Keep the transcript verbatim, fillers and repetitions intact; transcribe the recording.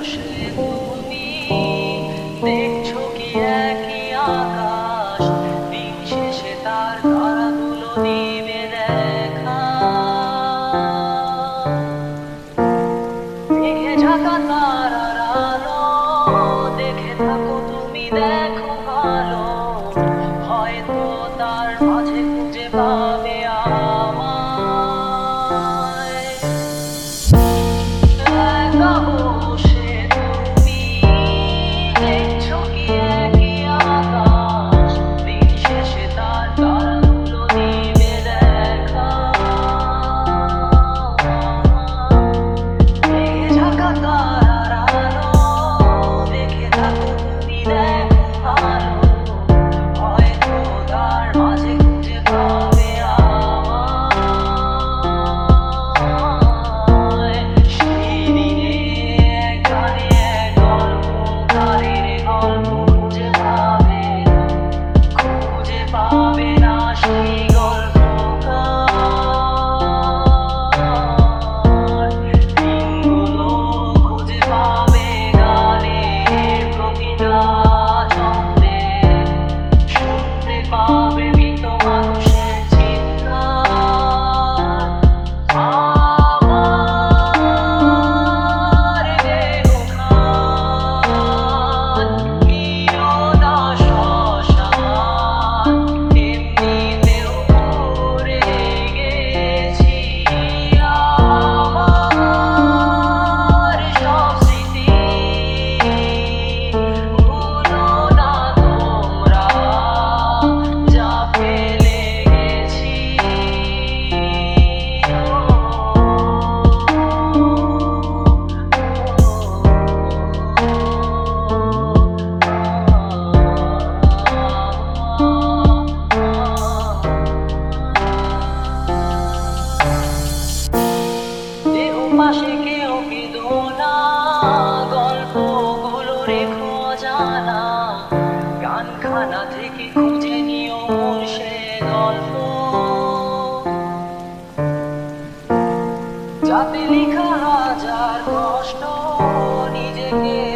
বসে তুমি দেখছো কি একই আকাশ, দিন শেষে তার তারাগুলো নিবে দেখা। মেঘে ঢাকা তারার আলো দেখে থাকো তুমি, দেখো ভালো, হয়তো তার মাঝে খুঁজে পাবে আমায়। একা বসে তুমি দেখছো কি একই আকাশ, দিন শেষে তার তারাগুলো নিবে দেখা। মেঘে ঢাকা তারার আলো দেখে থাকো তুমি, দেখো ভালো, হয়তো তার মাঝে খুঁজে পাবে আমায়। সেই দিনে এক গানে এক গল্পকারের গল্প খুঁজে পাবে, খুঁজে পাবে না সেই গল্পকার। দিনগুলো খুঁজে পাবে গানের প্রতিটা ছন্দে, শুনতে পাবে মৃত মানুষের চিৎকার। আমার দেহখান প্রিয়না শ্মশান, এমনিতেও মরে গেছি। আমার সব স্মৃতি ভুলো না তোমরা, যা ফেলে গেছি। দেহ পাশে কেউ কেঁদো না, গল্পগুলো রেখো জানা, গানখানা থেকে খুঁজে নিও সে গল্প, যাতে লেখা হাজার কষ্ট নিজেকে